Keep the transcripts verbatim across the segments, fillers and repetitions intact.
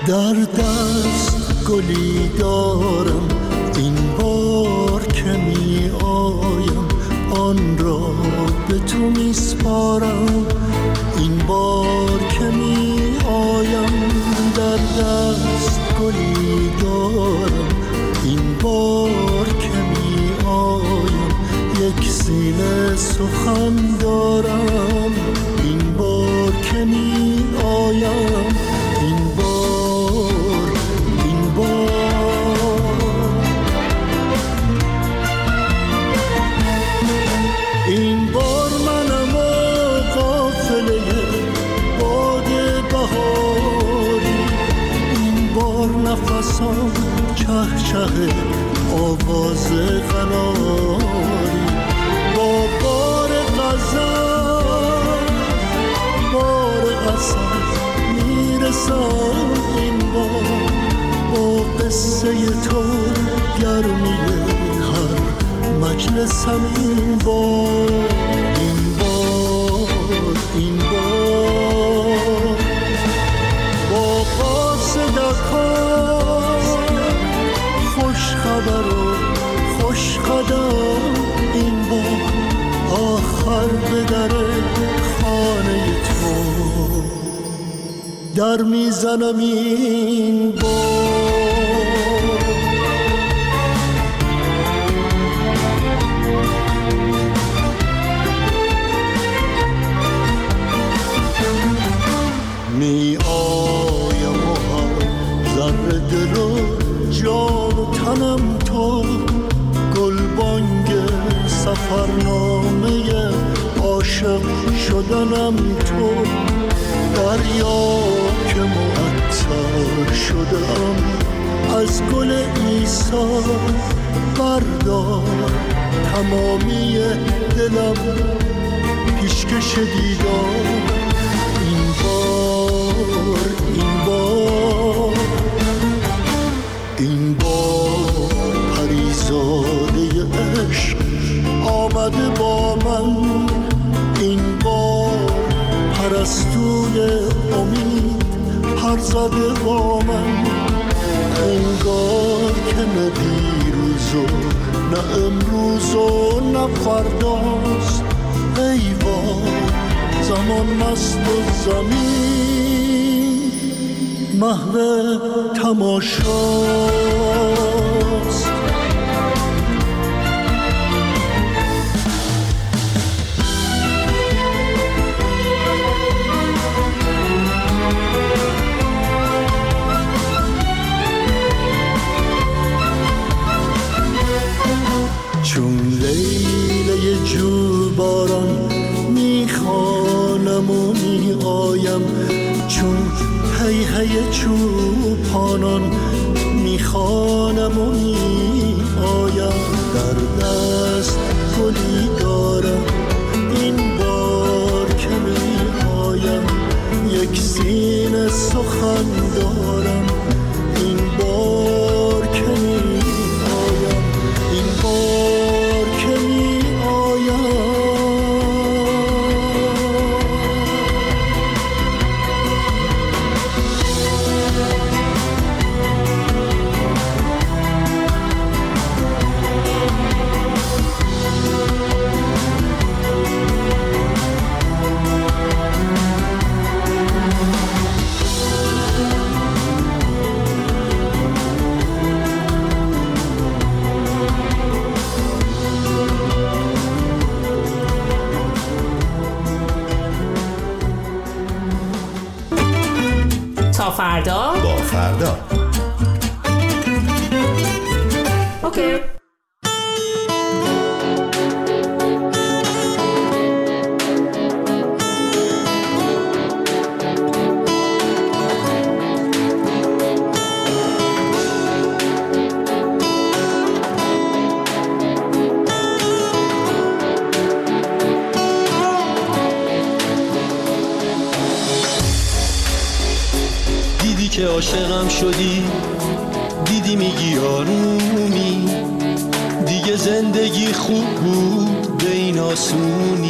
در دست گلی دارم این بار که می آیم آن را به تو می سپارم این بار که می آیم در دست گلی دارم این بار که می آیم یک سینه سخن دارم این بار که می آیم این بار این بار این بار منم و قافله باد بهاری این بار نفسم چه چه آواز قناری با بار غزل بار اصل میرسم این بار با قصه تو گرمی هر مجلسم این بار این بار این بار با قاصدکان خوش خبر و خوش قدم این بار آخر به در خانه تو در میزنم این بار می آیم و هر ذره دل و جان و تنم تو گلبانگ سفرنامه عاشق شدنم تو دریا که معطر شدم از گل عیسی بردار تمامی دلم پیشکش دیدار این بار این بار این بار پریزاده عشق آمده با من این بار پرستوی امید پر زده با من انگار که نه دیروز و نه امروز و نه فرداست ای وای زمان مست و زمین محو تماشاست چون لیله جو باران میخوانم و میآیم چون هی هی چوپانان میخوانم و میآیم در دست گلی دارم این بار که میآیم یک سینه سخن دارم این بار که میآیم این بار که میآیم تا فردا با فردا اوکی. که عاشقم شدی دیدی میگی آرومی دیگه زندگی خوب بود به این آسونی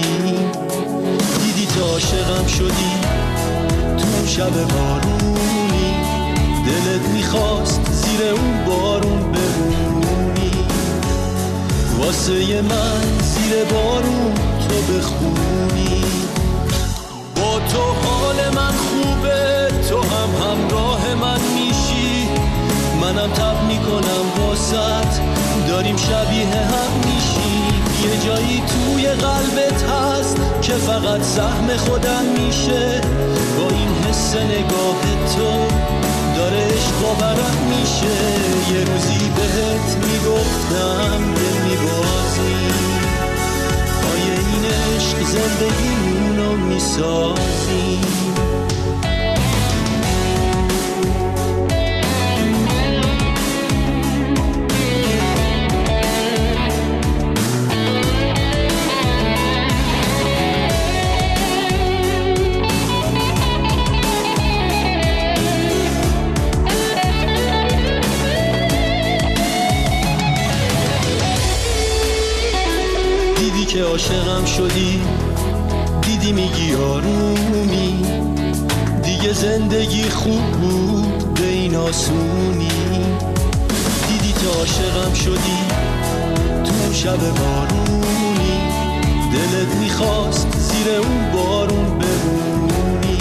دیدی که عاشقم شدی تو شب بارونی واسه من زیر بارون تو بخونی. با تو حال من خوبه، تو هم همراه من میشی، منم تب میکنم واسط، داریم شبیه هم میشی. یه جایی توی قلبت هست که فقط سهم خودم میشه، با این حس نگاه تو داره عشق باورم میشه. یه روزی بهت میگفتم دل میبازی، آیه این عشق زندگیمونو میسازی. که عاشقم شدی، دیدی میگی آرومی، دیگه زندگی خوب بود به این آسونی. دیدی که عاشقم شدی تو شب بارونی، دلت میخواست زیر اون بارون بمونی.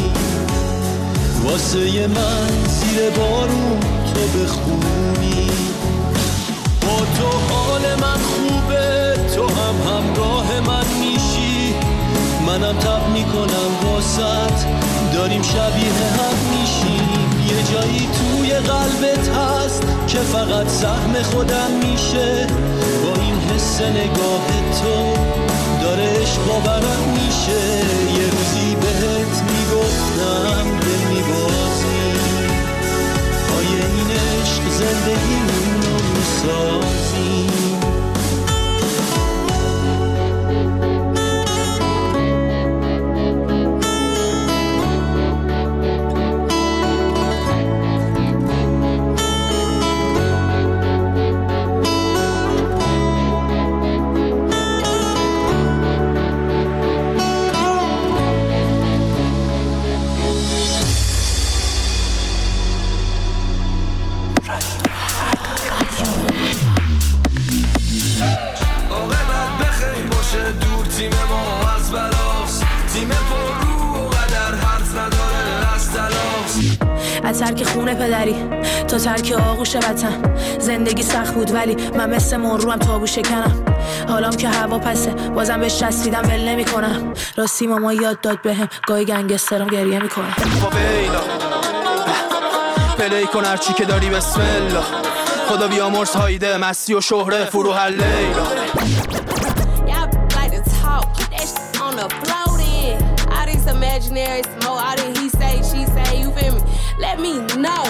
واسه من زیر بارون تو بخونی. با تو حال من خوبه، تو هم همراه من میشی، منم تب میکنم واسط، داریم شبیه هم میشیم. یه جایی توی قلبت هست که فقط سهم خودم میشه، با این حس نگاه تو داره عشق باورم میشه. یه روزی بهت میگفتم دل میبازی، آیه این عشق زندگیمونو میسازی. ترک خونه پدری تا ترک آغوش وطن، زندگی سخت بود ولی من مثل مروم تابو شکنم. حالام که هوا پسه بازم بهش چسبیدم ول نمی کنم. راستی ماما یاد داد بهم گاهی گنگسترم گریه میکنه. فاویلا پلی کن هرچی که داری بسم الله، خدا بیامرز هایده مستی و شهره فروح لیلا. Imaginary smoke, all that he say, she say, you feel me? Let me know.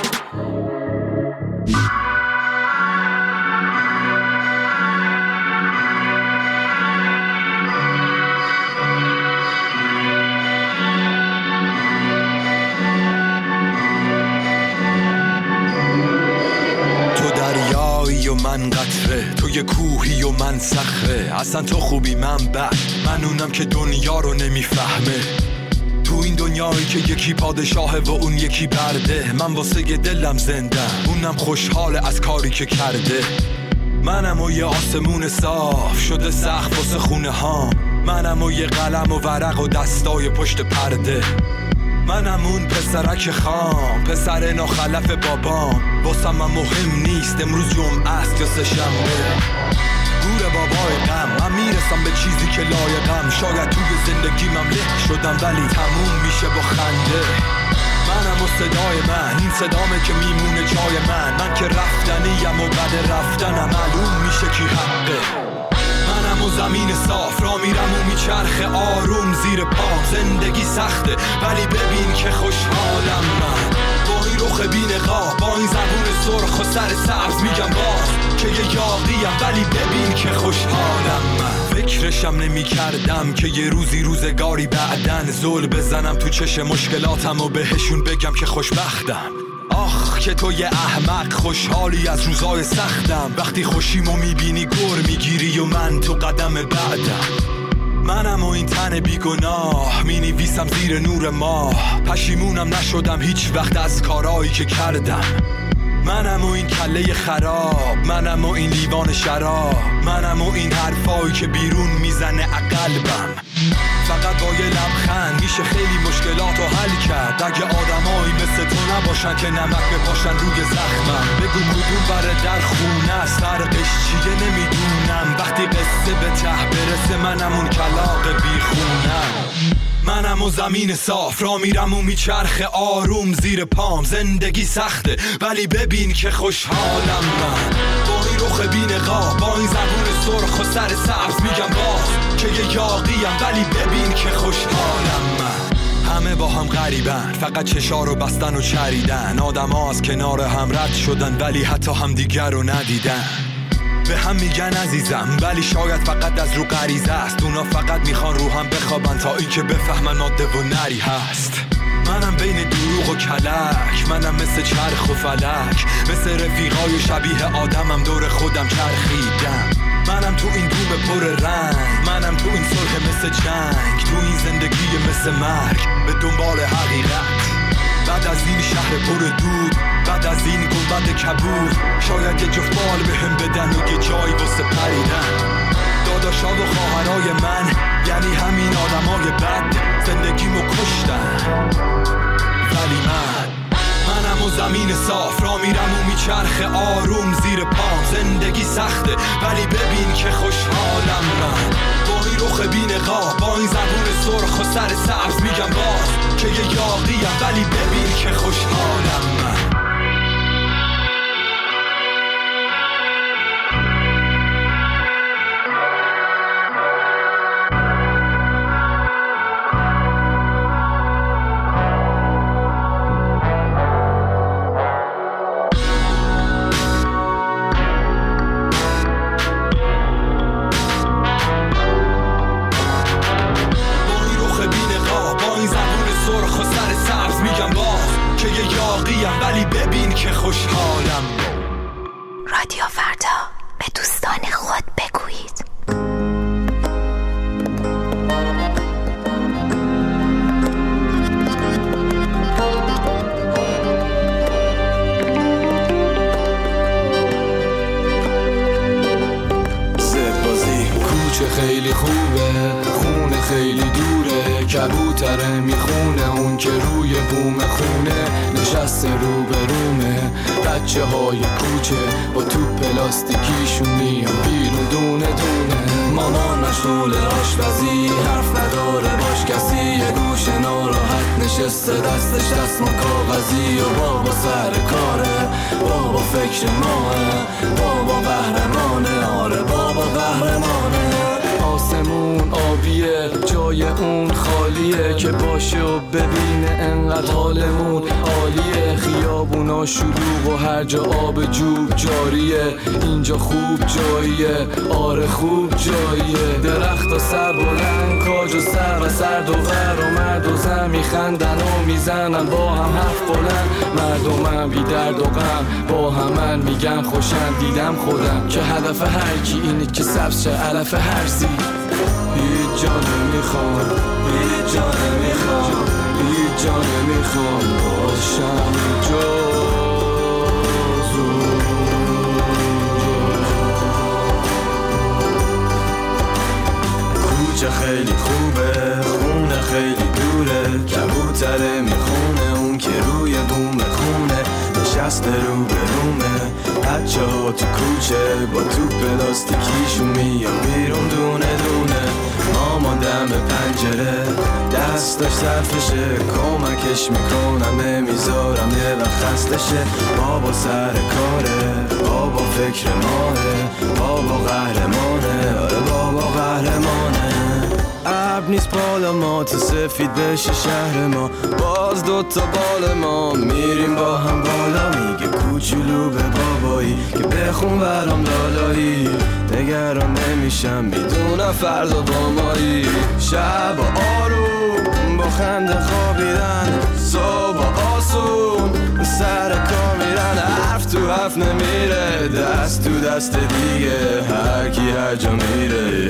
تو دریایی و من قطره، تو یه کوهی و من صخره، اصلا تو خوبی من بد، من اونم که دنیا رو نمیفهمه. تو این دنیایی که یکی پادشاهه و اون یکی برده، من واسه دلم زنده، اونم خوشحاله از کاری که کرده. منم و یه آسمون صاف شده سقف واسه خونه ها، منم و یه قلم و ورق و دستای پشت پرده. منم اون پسرک خام، پسر ناخلف بابام، واسم من مهم نیست امروز جمعه است یا سه شنبه. گور بابای غم، من میرسم به چیزی که لایقم. شاید توی زندگیمم له شدم ولی تموم میشه با خنده. منم و صدای من، این صدامه که میمونه جای من. من که رفتنیم و بعد رفتنم معلوم میشه کی حقه. منم و زمین صاف را میرم و میچرخه آروم زیر پام. زندگی سخته ولی ببین که خوشحالم من. با این رخ بی‌نقاب، با این زبون سرخ و سر سبز میگم باز که یه یاقیم ولی ببین که خوشحالم من. فکرشم نمی کردم که یه روزی روزگاری بعدن زل بزنم تو چش مشکلاتم و بهشون بگم که خوشبختم. آخ که تو یه احمق خوشحالی از روزای سختم. وقتی خوشیمو میبینی گر میگیری و من تو قدم بعدم. منم و این تن بیگناه مینویسم زیر نور ماه. پشیمونم نشدم هیچ وقت از کارایی که کردم. منم و این کله خراب، منم و این لیوان شراب، منم و این حرفایی که بیرون میزنه قلبم. فقط با یه لبخند میشه خیلی مشکلات رو حل کرد. اگه آدمایی مثل تو نباشن که نمک بپاشن روی زخمم، بگو کدوم بره در خونه است، فرقش چیه نمیدونم. وقتی قصه به ته برسه منم اون کلاغ بیخونم. منم و زمین صاف را میرم و میچرخه آروم زیر پام. زندگی سخته ولی ببین که خوشحالم من. با این رخ بی‌نقاب، با این زبون سرخ و سر سبز میگم باز که یه یاقیم، ولی ببین که خوشحالم من. همه با هم غریبن، فقط چشا رو بستن و چریدن. آدم ها از کنار هم رد شدن ولی حتی هم دیگر رو ندیدن. به هم میگن عزیزم ولی شاید فقط از رو غریزه است. اونا فقط میخوان رو هم بخوابن تا این که بفهمن ماده و نری هست. منم بین دروغ و کلک، منم مثل چرخ و فلک، مثل رفیقای شبیه آدمم دور خودم چرخیدم. منم تو این دوم پر رنگ، منم تو این صلح مثل جنگ، تو این زندگی مثل مرگ به دنبال حقیقت. بعد از این شهر پر دود، بعد از این گنبد کبود، شاید یه جفت بال بهم بدن و یه جایی واسه پریدن. داداشا و خواهرای من یعنی همین آدمای بد، زندگیمو کشتن ولی من منم و زمین صاف را میرم و میچرخه آروم زیر پام. زندگی سخته ولی ببین که خوشحالم من. با این رخ بی‌نقاب، با این زبون سرخ و سر سبز میگم باز که یه یاقیم، ولی ببین که خوشحالم من. ولی ببین که خوشحالم. رادیو فردا، به دوستان خود بگویید. زبازی کوچه خیلی خوبه، خونه خیلی دوره، کبوتره میخونه اون که روی بوم خونه نشسته رو به رومه. بچه های کوچه با تو پلاستیکیشون میان بیرون دونه دونه. مامان مشغول آشپزی، حرف نداره باش کسی، یه گوشه ناراحت نشسته دستش دستمال کاغذی. و بابا سر کاره، بابا فکر ماه، بابا قهرمانه، آره بابا قهرمانه. آسمون آبیه، جای اون خالیه، که باشه و ببینه انقدر حالمون عالیه. خیابونا شلوغ و هر جا آب جوب جاریه، اینجا خوب جاییه، آره خوب جاییه. درخت و سر بلند، کاج و سر و سرد و ور و مرد و زن میخندن و میزنن با هم حرف بلند. مردمم بی درد و غم با همن میگن خوشن. دیدم خودم که هدف هر کی اینه که سبز شه علف هرسی. هیچ جا نمیخوام، هیچ جا نمیخوام، هیچ جا نمیخوام باشم جز کوچه خیلی خوبه، خونه خیلی دوره، کبوتره میخونه اون که روی بوم خونه نشسته رو به رومه. بچه ها تو کوچه با تو پلاستیکیشون میان بیرون دونه دونه. مامان دم پنجره دستش صرفشه، کمکش میکنم نمیذارم یه وقت خستشه. بابا سر کاره، بابا فکر ماهه، بابا قهرمانه، آره بابا قهرمانه. ابر نیست بالا ما تا سفید بشه شهر ما، باز دوتا بال ما میریم با هم بالا. میگه کوچولو به بابایی که بخون برام لالایی، نگران نمیشم میدونم فردا با مایی. شب آروم با خنده خوابیدن، صبح آسون سر کار میرن. حرف تو حرف نمیره، دست تو دست دیگه، هر کی هر جا میره.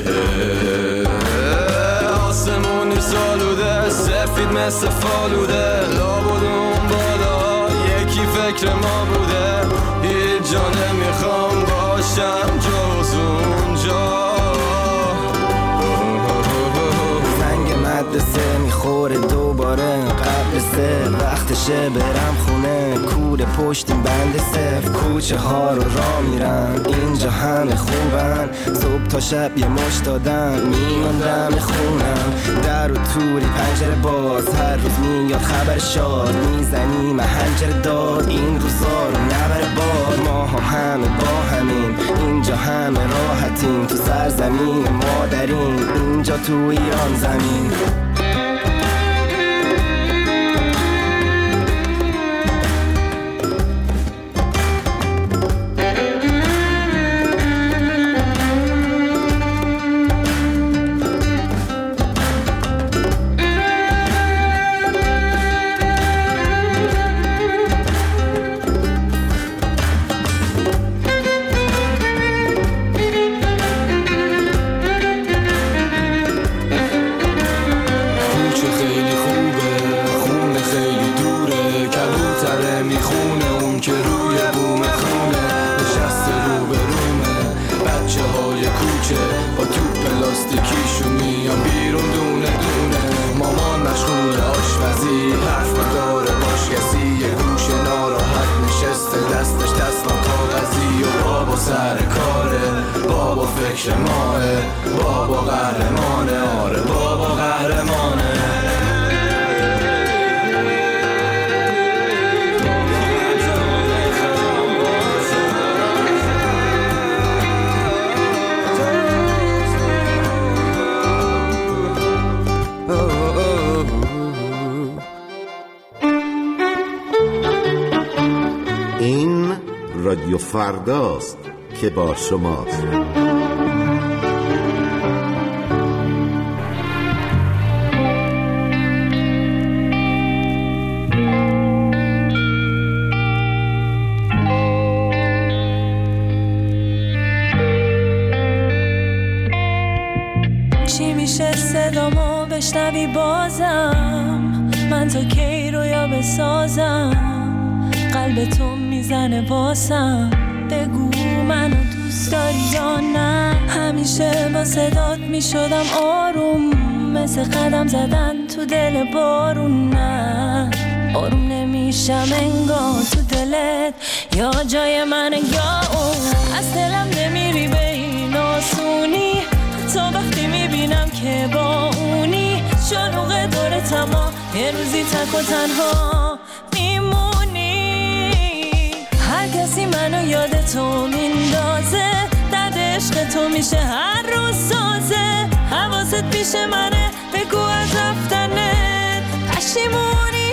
آسمونی سالوده، سفید مثل فالوده، لابد اون بالا یکی فکر ما بوده. باشه برم خونه، کوره پشتیم بند صفر، کوچه ها رو راه میرم، اینجا همه خوبن، صبح تا شب یه مش دادن میموندم خونم، در و توری پنجره باز، هر روز میاد خبر شاد، میزنی محنجره داد، این روزا رو نبره باد، ما ها همه با همین، اینجا همه راحتیم، تو سرزمین مادرین، اینجا تو ایران زمین. رادیو فرداست که با شماست. چی میشه صدامو بشنوی بازم، من تا کی رویا بسازم، قلب تو میزنه واسم، بگو منو دوست داری یا نه، همیشه با صدات میشدم آروم، مثل قدم زدن تو دل بارون، نه آروم نمیشم انگار تو دلت یا جای من یا اون، از دلم نمیری به این آسونی، تا وقتی میبینم که با اونی، شلوغ دور تما یه روزی تک و تنها کسی منو یاد تو میندازه، درد عشق تو میشه هر روز سازه، حواست پیش منه بگو از رفتنت پشیمونی.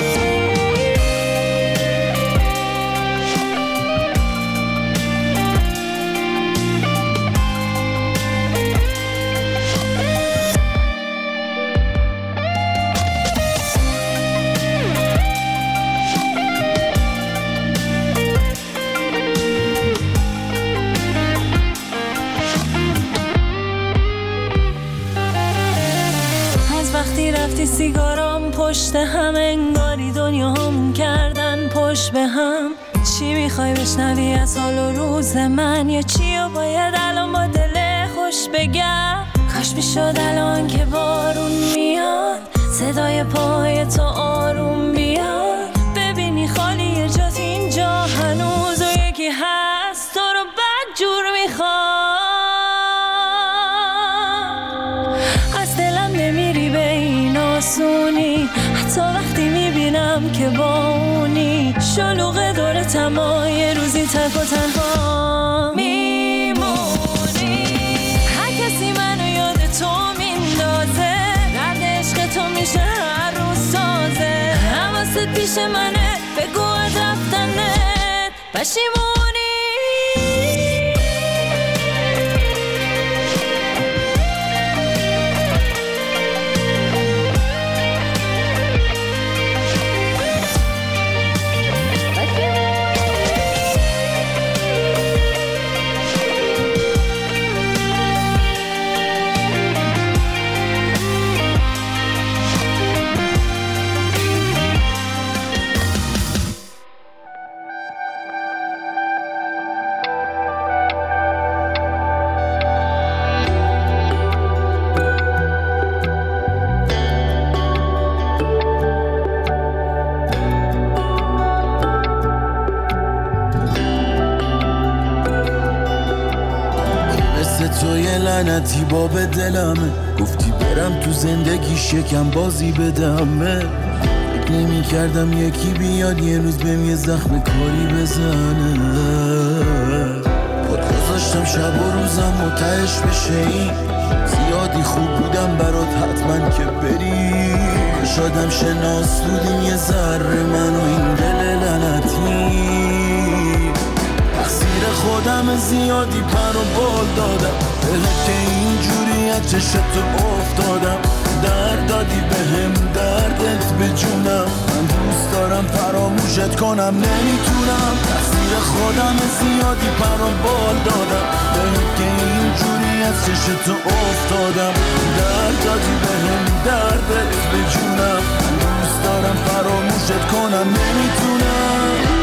رفتی سیگارام پشت هم، انگاری دنیا همون کردن پشت به هم، چی میخوای بشنوی از حال و روز من، یا چی و باید الان با دل خوش بگم، کاش میشد الان که بارون میاد، صدای پای تو آروم بیاد، ببینی خالی یه جات اینجا هنوز، و یکی هست تو رو بد جور میخواد، از دلم نمیری به این آسونی، حتی وقتی میبینم که با اونی، شلوغ دور تما یه روزی تک و تنها میمونی، هر کسی منو یاد تو میندازه، درد عشق تو میشه هر روز سازه، حواست پیش منه بگو از رفتنت پشیمونی. تو یه لعنتی باب دلمه، گفتی برم تو زندگی شکم بازی بدمه. فکر نمی کردم یکی بیاد یه روز بهم یه زخم کاری بزنه. پات گذاشتم شب و روزم متعش بشه، این زیادی خوب بودم برات حتما که بری. شادم شناس بودیم یه ذره من و این دل لعنتی. تقصیر خودم زیادی پر و بال دادم، بهت که اینجوری از چشتو افتادم. درد دادی بهم دردت به جونم، من دوست دارم فراموشت کنم نمیتونم. تقصیر خودم زیادی پر و بال دادم، بهت که اینجوری از چشتو افتادم. درد دادی بهم دردت به جونم، من دوست دارم فراموشت کنم نمیتونم.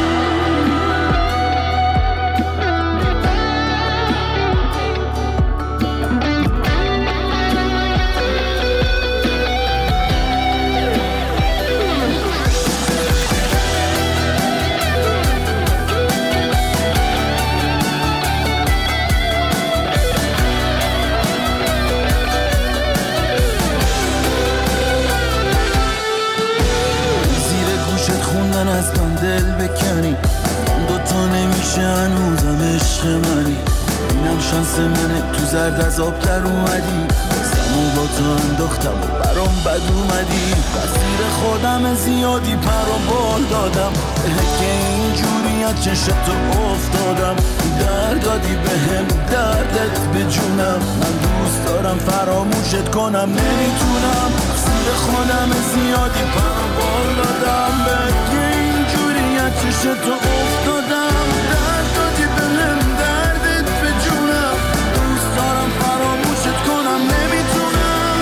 از من دل بکنی، دوتا نمیشه هنوزم عشق منی. اینم شانس منه تو زرد از آب در اومدی، سمو با تو انداختم و برام بد اومدی. بسیر خودم زیادی پر و بال دادم، بهت که اینجوری از چشتو افتادم. درد دادی بهم دردت به جونم، من دوست دارم فراموشت کنم نمیتونم. بسیر خودم زیادی پر و بال دادم، بهت که اینجوری از چشتو افتادم. درد دادی بهم دردت به جونم، دوست دارم فراموشت کنم نمیتونم.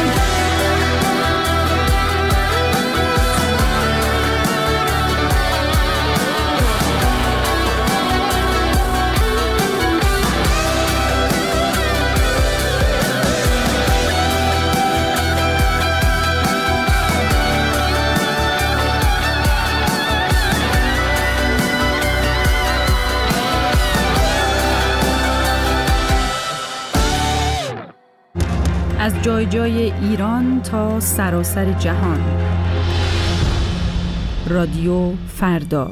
از جای جای ایران تا سراسر جهان. رادیو فردا.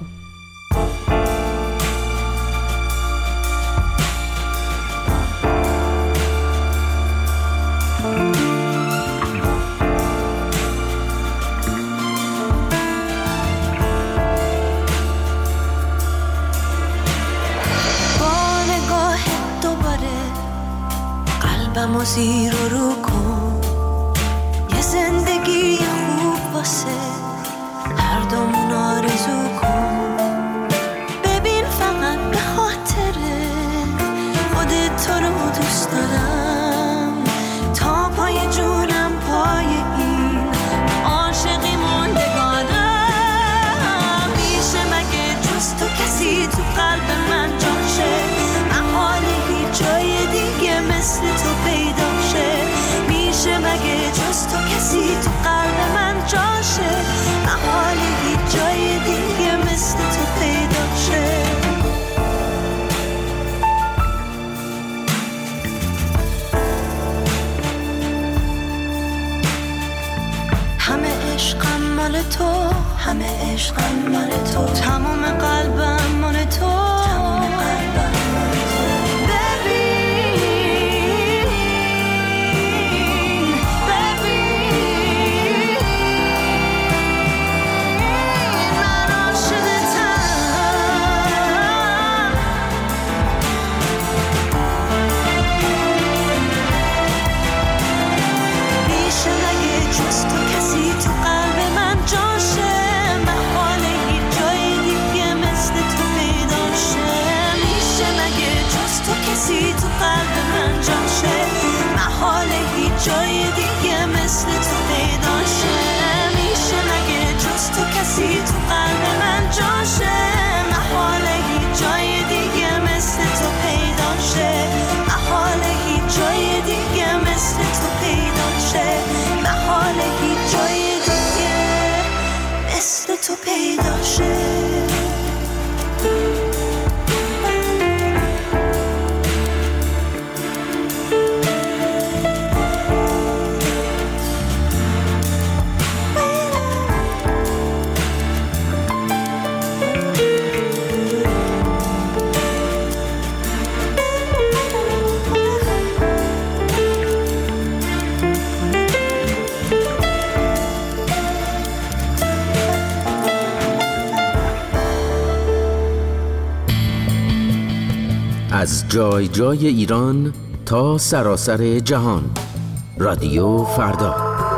قلبمو زیر و رو کن، یه زندگی خوب واسه هر دومون آرزو کن. ببین فقط به خاطره خودت تو رو دوست دارم، تا پای جونم پای این عاشقی موندگارم. میشه مگه جز تو کسی تو قلب من جاشه، محال هیچ جای دیگه مثل تو پیدا شه. میشه مگه جز تو کسی تو قلب من جاشه، محال هیچ جای دیگه مثل تو پیدا شه. همه عشقم مال تو، همه عشقم مال تو، تمام قلبم مال تو، تمام قلبم مال تو. کسی تو قلب من جاشه، محال هیچ جای دیگه مثل تو پیدا شه. میشه مگه جز تو کسی تو قلب من جاشه، محال هیچ جای دیگه مثل تو پیدا شه. محال هیچ جای دیگه مثل تو پیدا شه، محال هیچ جای دیگه مثل تو پیدا شه. از جای جای ایران تا سراسر جهان. رادیو فردا.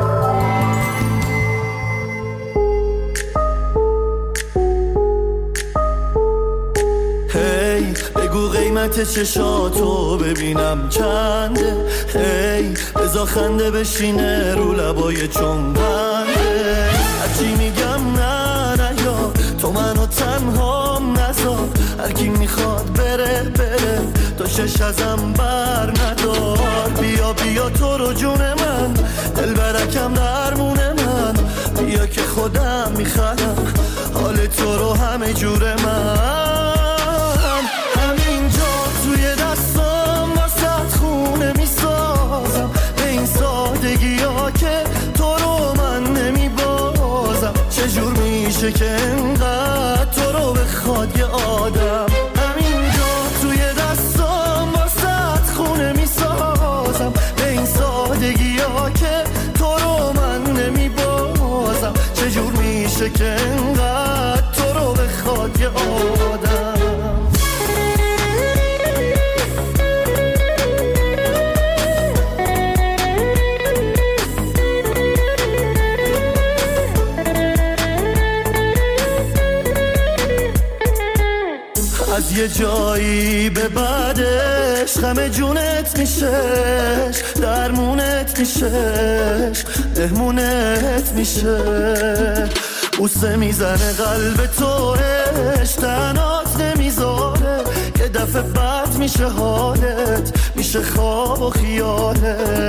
هی بگو قیمت چشاتو ببینم چنده، هی بزا خنده بشینه رو لبای چون بنده. هرچی میگم نه نه یا تو منو تنها نذار، هر کی میخواد بره بره تو شش ازم بر ندار. بیا بیا تو رو جون من، دل برکم درمون من، بیا که خودم میخوام حال تو رو همه جور من. همینجا توی دستم واسه خونه میسازم، به این سادگی ها که تو رو من نمیبازم. چجور میشه که انقدر تو رو بخواد یه آدم. همینجا توی دستم واسه خونه میسازم، به این سادگی ها که تو رو من نمیبازم. چجور میشه که انقدر تو رو بخواد یه آدم. از یه جایی به بعدش غم جونت میشش، درمونت میشش، مهمونت میشه. بوسه میزنه قلب توش، تنات نمیذاره که دفعه بعد میشه حالت، میشه خواب و خیالت.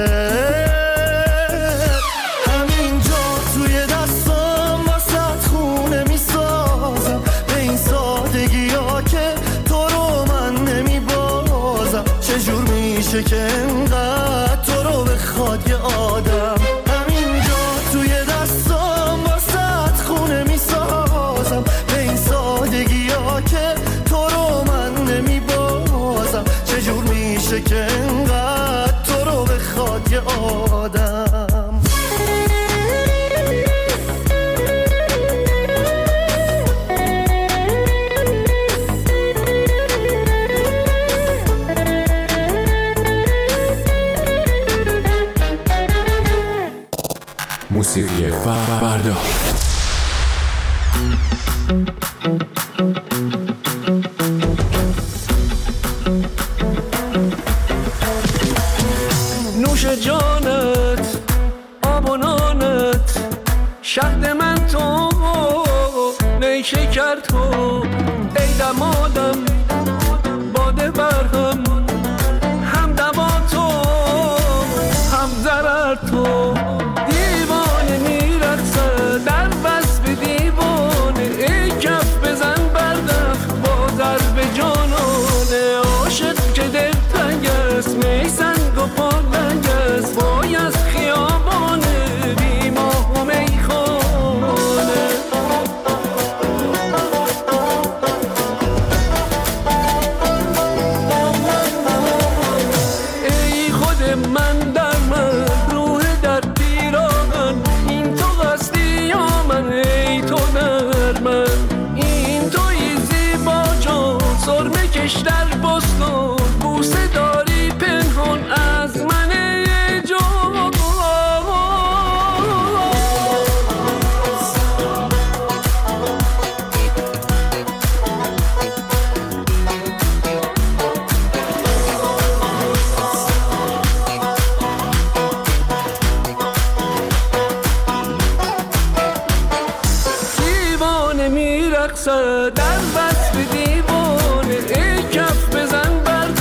همینجا توی دستم واسه خونه میسازم، به این سادگی ها که تو رو من نمیبازم. چجور میشه که انقدر تو رو بخواد یه آدم. همینجا توی دستم واسه خونه میسازم، به این سادگی ها که تو رو من نمیبازم. چجور میشه که انقدر تو رو بخواد یه آدم. موسیقی فردا. نوش جانت آب و نانت، شهد من تو نیشکر تو، ای دمادم باده برهم، هم دوا تو هم ضرر تو. دیوانه میرقصه در وصف دیوانه، ای کف بزن بردخ با ضرب جانانه. عاشق که دل تنگ است می سنگ و پالنگ است، وای از خیابانه بی ماه و میخانه. ای خود من در من، روح در پیراهن، این تو هستی یا من، ای تو در من. این توی زیبا جان، سرمه کش در بستان، بوسه داری پنهان از من جان. دیوانه میرقصه در وصف دیوانه، ای کف بزن بر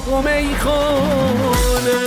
و میخانه.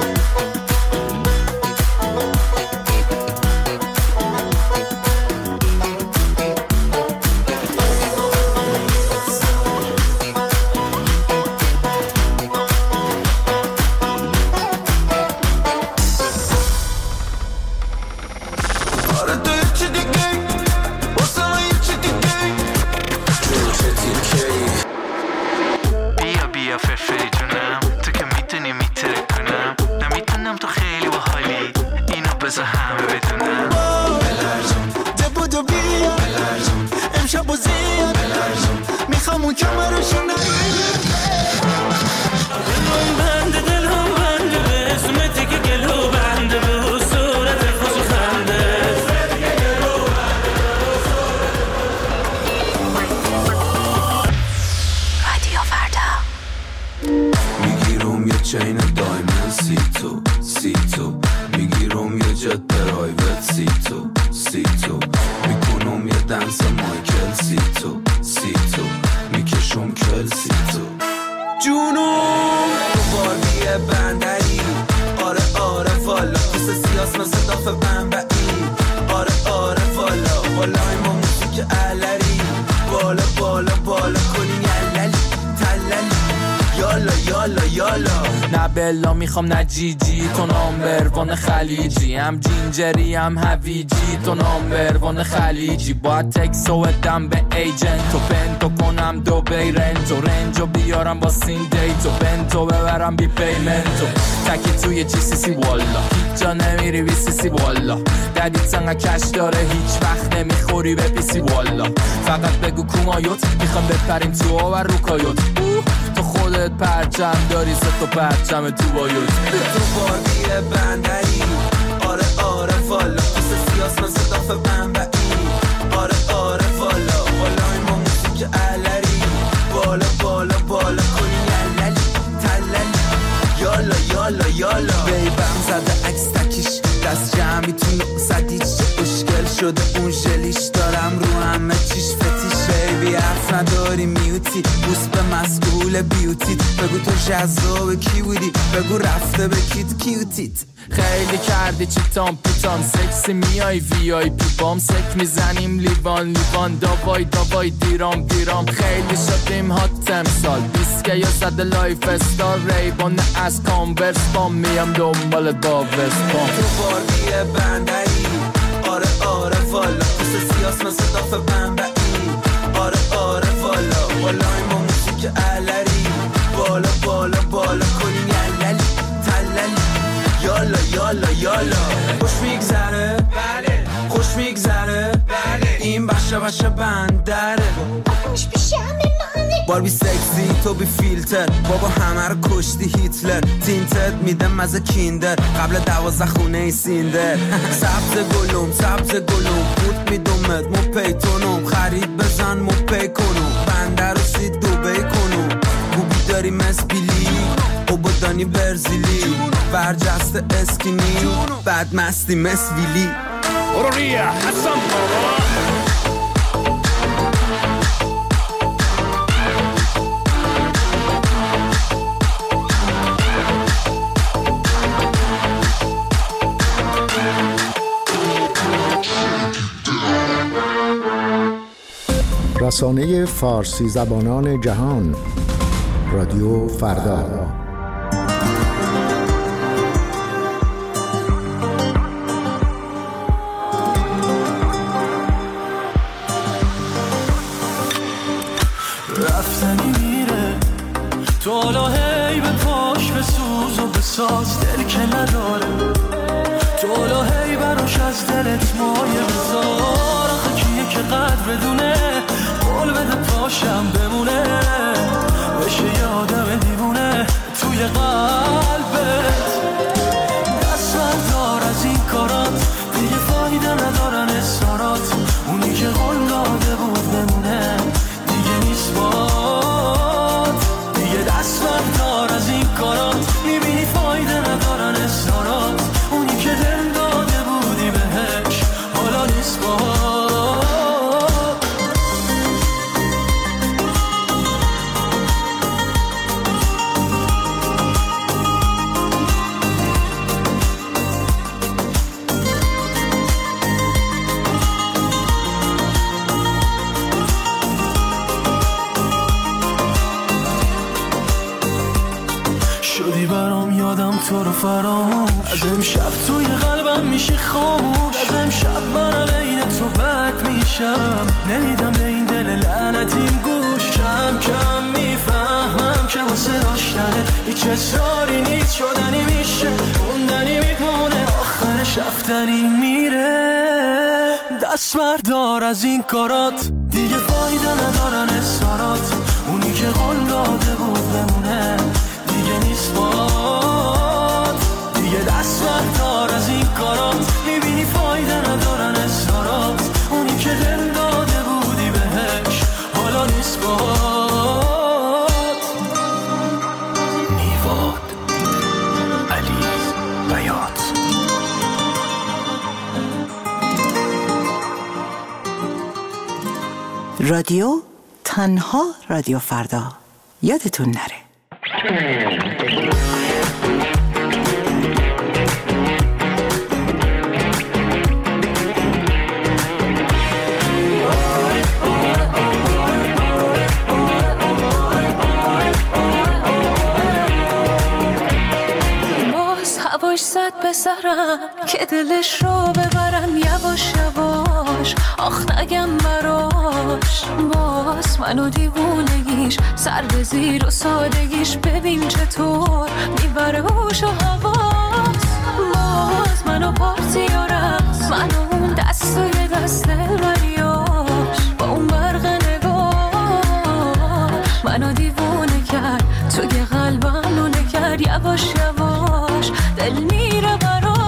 میخوام نه جی جی تو نامبر وان خلیجی، هم جینجری هم هویجی تو نامبر وان خلیجی. باید تکس و ادم به ایجنت و پنتو کنم دو بی رنتو رنجو بیارم با سین دیتو بنتو ببرم بی پیمنتو تکی توی جی سی سی والا هیچ جا نمیری بی سی سی والا ددیت سنگه کش داره هیچ وقت نمیخوری به پی سی والا. فقط بگو کومایوت میخوام بپریم تو و روکایوت تو خودت پرچم داری سه تا پرچم تو بایوت تو بارگی بندری آره آره والا پس سیاس مثل داف بنبعی آره آره والا والا این ما موسیق علری بالا بالا بالا کنی یللی تللی یالا یالا یالا بیبم زده عکس تکیش دست جمعی تو نقصدیش اشکل شده اون جلیش دارم رو همه چیش فتیش بیبی حرف نداری میوتی بوس به مسئول بیوتیت بگو تو جذاب کی بودی بگو رفته به کیت کیوتیت خیلی کردی چیتام پیتام سکسی میای وی آی پی بام سک میزنیم لیوان لیوان داوای داوای دیرام دیرام خیلی شدیم هات امسال بیسکه یا زده لایف استار ریبان از کانورس بام میام دنبال با وستپام تو بارگی بندری آره آره والا پس سیاس مثل داف بنبعی آره آره والا والا این با موسیق علری بالا بالا بالا کنی یللی تللی یالا یالا یالا خوش میگذره بله خوش میگذره بله این بشه بشه بندره خوش پیشه همه باربی سکسی تو بی فیلتر بابا همه رو کشتی هیتلر تینتت میدم مزه کیندر قبل دوازده خونه ای سیندر سبز گلوم سبز گلوم بود میدومت مو پیتونم خرید بزن مو پی کنم بنده رو سی دوبه کنم بوبی داری مسبیلی اوبادانی برزیلی برجست اسکینی بعد مستی مسویلی اوروریا حسن بابا رسانه فارسی زبانان جهان رادیو فردا. رفتنی میره تو حالا هی به پاش بسوز و بساز دل که نداره تو حالا هی براش از دلت مایه بذار آخه کیه که قدر بدونه قول بده پاشم بمونه بشه یه آدم دیوونه توی قلبت دست بردار از این کارات دیگه فایده ندارن اصرارات اونی که قول داده بود بمونه دیگه نیست باد دیگه دست بردار از این کارات میبینی فایده ندارن اصرارات اونی که دل داده بودی بهش حالا نیست باد شدی برام یادم تو رو فراموش. از امشب توی قلبم میشه خاموش. از امشب من عین تو بد میشم. نمیدم به این دل لعنتیم گوش. کم کم میفهمم که واسه داشتنه هیچ اصراری نیست. شدنی میشه موندنی میمونه آخرش رفتنی میره. دست بردار از این کارات دیگه فایده ندارن اصرارات. اونی که قول داده بود بمونه دیگه نیست باد. دیگه دست بردار از این کارات. میبینی فایده ندارن اصرارات. اونی که دل داده بودی بهش حالا نیست باد. میواد علی بیات. رادیو تنها رادیو فردا. یادتون نره. باز هواش زد به سرم که دلش رو ببرم یواش یواش. آخ نگم براش باز منو دیوونگیش سر به زیر و سادگیش. ببین چطور میبره هوش و حواس. باز منو پارتی و رقص منو اون دست و یه دست وریاش. با اون برق نگاش منو دیوونه کرد. توی قلبم نونه کرد یواش یواش. دل میره براش.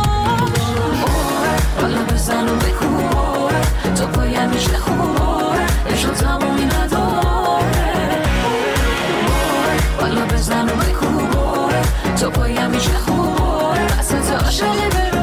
حالا بزن و بکوباره تو پایم میشه خوباره اشو تمومی نداره. حالا بزن و بکوباره تو پایم میشه خوباره بسط عاشقی برامه.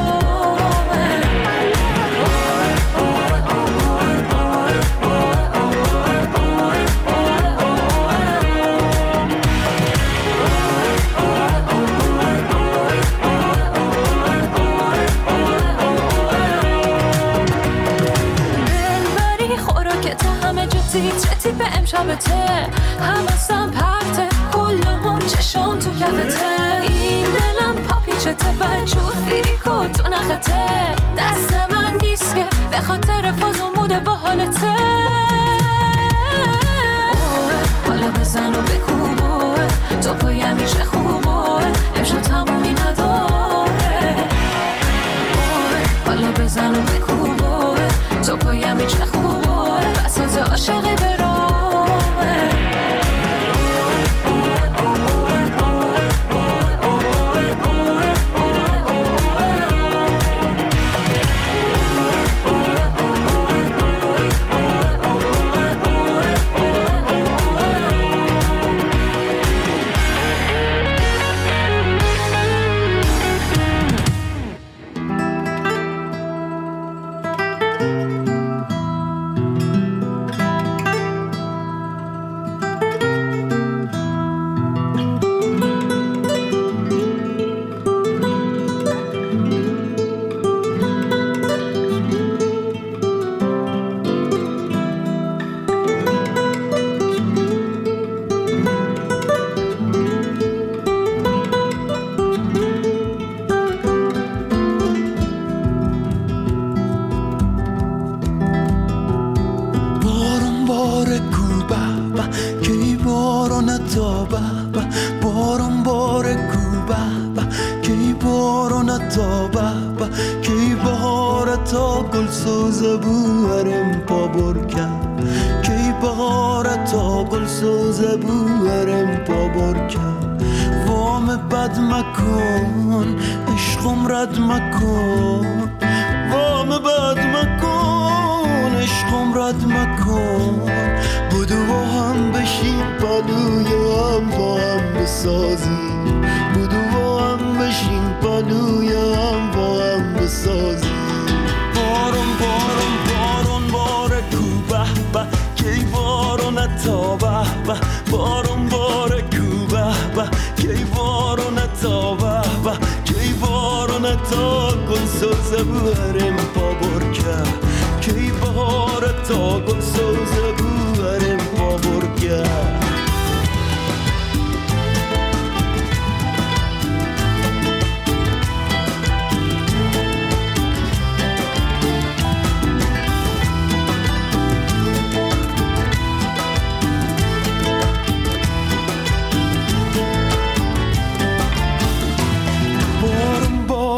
چه تیپ امشبته همستم پرته کلهم چشم تو لبته. این دلم پاپیچته بجور فیریکو تو نخته. دست من نیست که به خاطر فاز و موده با حالته. حالا بزن و بکوباره تو پایم میشه خوباره امشب تمومی نداره. حالا بزن و بکوباره تو پایم میشه خوباره بساز عاشقی برامه.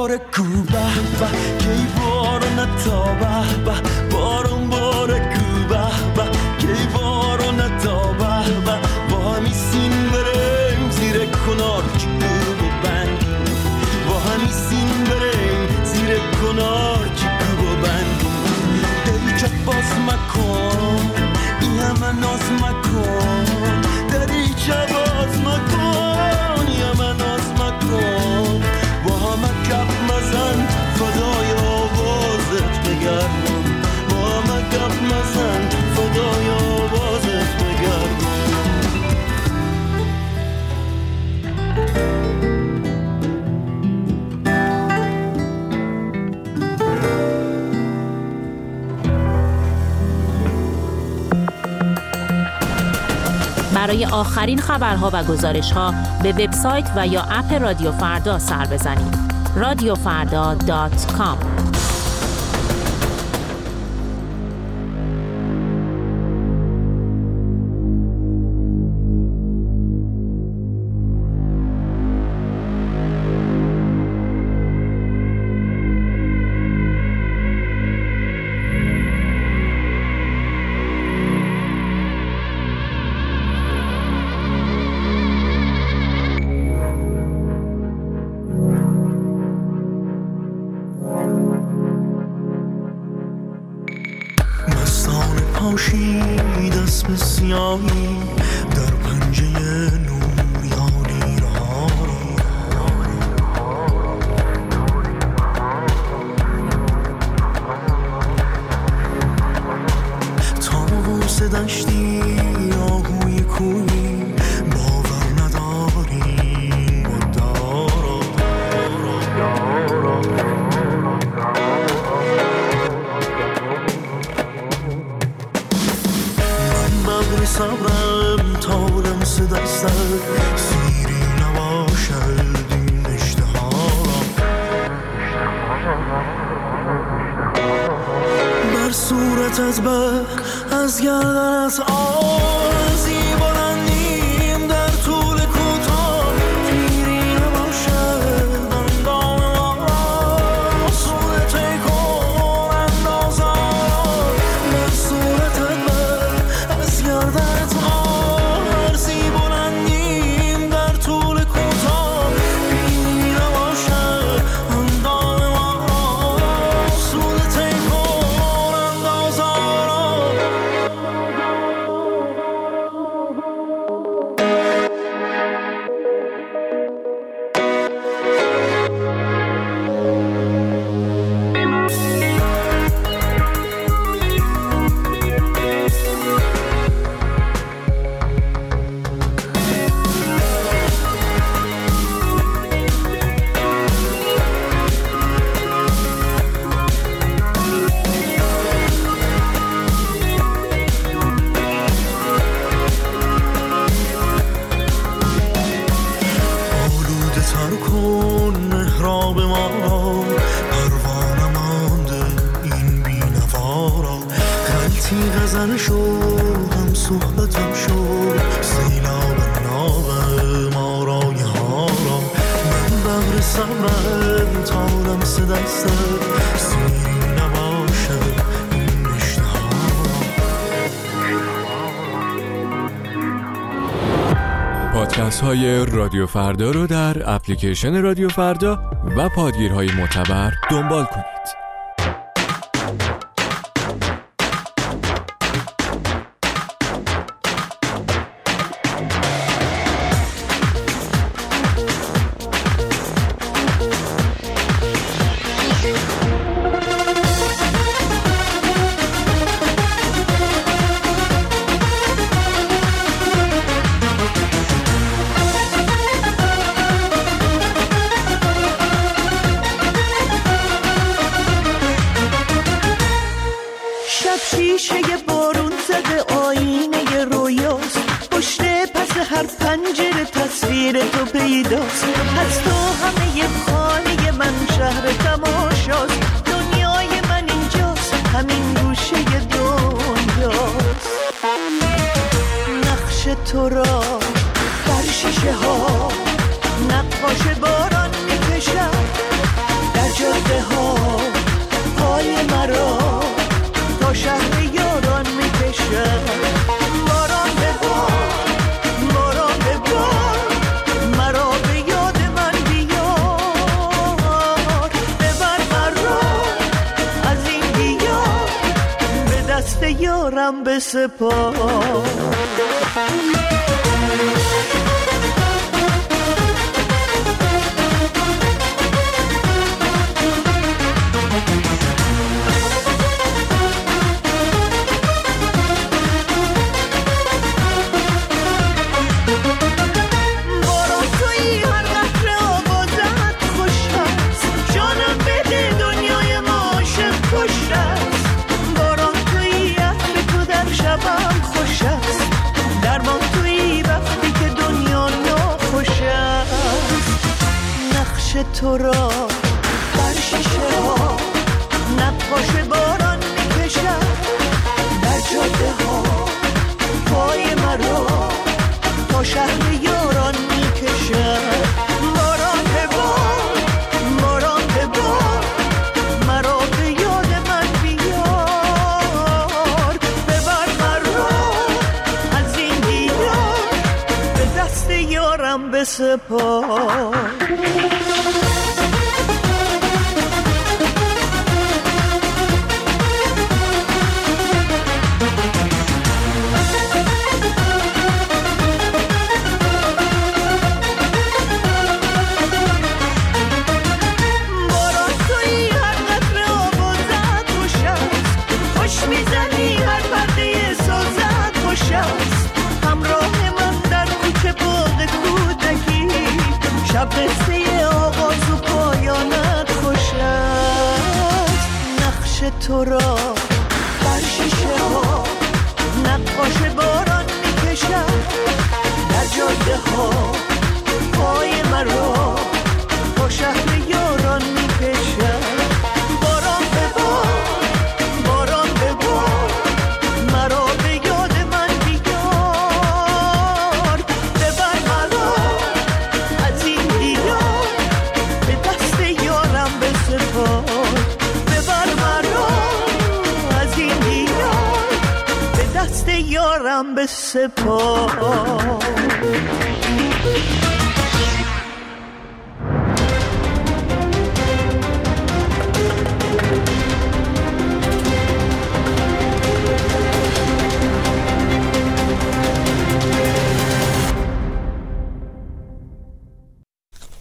باره کو به به کی بارون تا به به بارون باره کو به به کی بارون تا به به با همی سین بریم زیر کنار چکوب و بند با همی سین بریم زیر کنار چکوب و بند دری چه باز مکن این همه ناز مکن دری چه باز مکن این همه ناز مکن با همه کپ مزن فدای آوازت بگردم با همه کپ مزن فدای آوازت بگردم برای آخرین خبرها و گزارش‌ها به وبسایت و یا اپ رادیو فردا سر بزنید. رادیو فردا دات کام. پاشید اسم سیاهی در پنجه نور یاری را طاووس دشتی آهوی کوی باور نداری دارا صبرم تا لمس دستت سیری نباشد این اشتها بر صورتت بر از گردنت آرزی بلندیم در طول کوتاه پیری نباشد اندام ما را صورت کن اندازم بر صورتت بر از گردنت آرزی بلندیم در طول کوتاه پیری نباشد اندام ما را صورت کن اندازم غزل شو هم صحبتم شو سیلاب ناب ما را یه ها را من بغر صبرم تا لمس دستت سیری نباشد این اشتها پادکست های رادیو فردا رو در اپلیکیشن رادیو فردا و پادگیرهای معتبر دنبال کنید. تو را بر شیشه ها نقاش باران میکشم در یارم به سپاه. تو را بر شیشه ها نقاش باران میکشد، در جاده ها پای مرا تا شهر یاران میکشد. باران به بار، باران به بار، مرا به یاد من بیار. ببر مرا از این دیدار، به دست یارم بسپار. شب قصه آغاز و پایانت خوش است. نقش تو را بر شیشه ها نقاش باران میکشد، در جاده ها پای مرا تا شهر یاران میکشد. باران به بار، باران به بار، مرا به یاد من بیار. ببر مرا از این دیدار، به دست یارم بسپار. ببر مرا از این دیدار، به دست یارم بسپار.